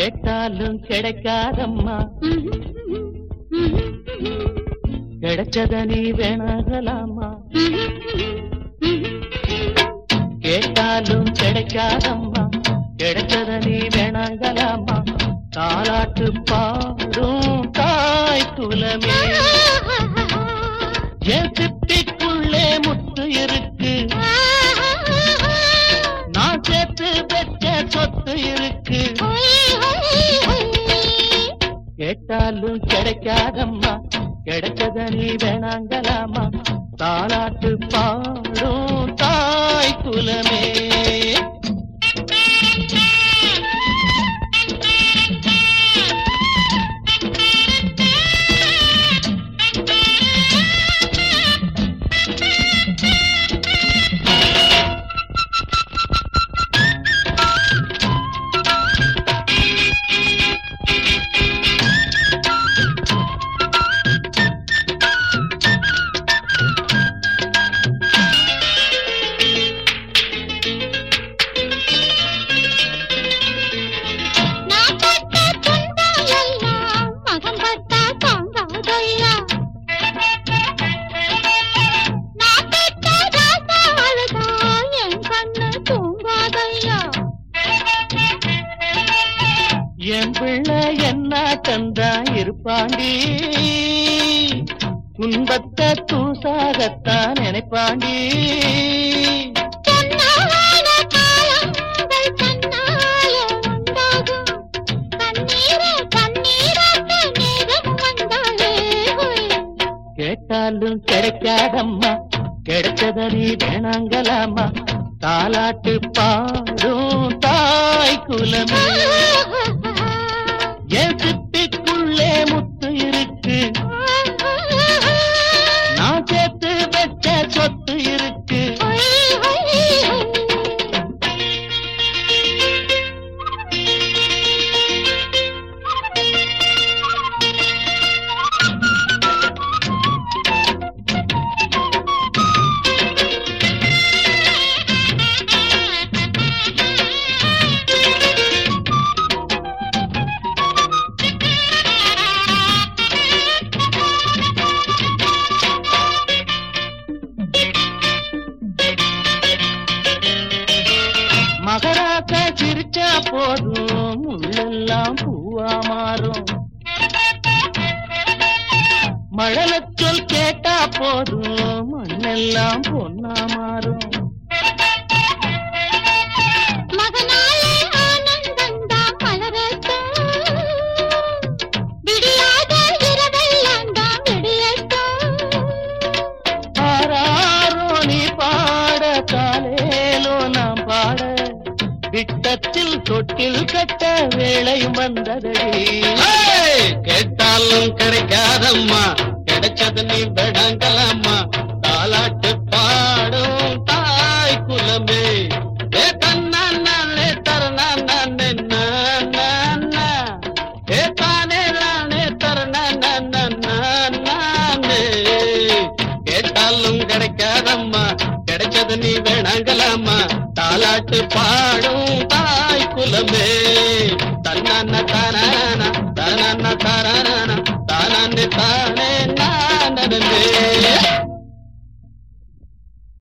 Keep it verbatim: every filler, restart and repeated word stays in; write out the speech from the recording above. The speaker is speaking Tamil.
கேட்டாலும் கிடைக்காதம்மா கிடைச்சத நீ வேணாகலாமா கேட்டாலும் கிடைக்காதம்மா கிடைச்சத நீ வேணாங்கலாமா தாலாட்டு பாடும் தாய் குலமே என் சிப்பிக்குள்ளே முத்து இருக்கு நான் சேர்த்து வச்ச சொத்து இருக்கு கேட்டாலும் கிடைக்காதம்மா கிடைச்சத நீ வேணாங்கலாமா தாலாட்டு பாடும் தாய் குலமே என் பிள்ளை என்ன தந்தா இருப்பாண்டி துன்பத்தை தூசாகத்தான் நினைப்பாண்டி கேட்டாலும் கிடைக்காதம்மா கிடைச்சத நீ வேணாங்கலாமா தாலாட்டு பாடும் தாய் குலமே என் சிப்பிக்குள்ளே முத்து இருக்கு நான் சேர்த்து வச்ச சொத்து இருக்கு மகராக்க சிரிச்சா போதும் முள்ளெல்லாம் பூவா மாறும் மழலச்சொல் கேட்டா போதும் மண்ணெல்லாம் பொன்னா மாறும் ஆராரோ நீ பாட காலேலோ நாம் பாட விட்டத்தில் தொட்டில் கட்ட வேளையும் வந்ததடி கேட்டாலும் கிடைக்காதம்மா கிடைச்சது நீ வேணாங்கலாமா தாலாட்டு பாடும் தாய் குலமே ஏ தன்னாலே தரணானே ஏ தானே நானே தரணானே கேட்டாலும் கிடைக்காதம்மா கிடைச்சது நீ வேணாங்கலாமா தாலாட்டு பாடும் தாய் குலமே தன்னான தாரானா தாரானா தாரானா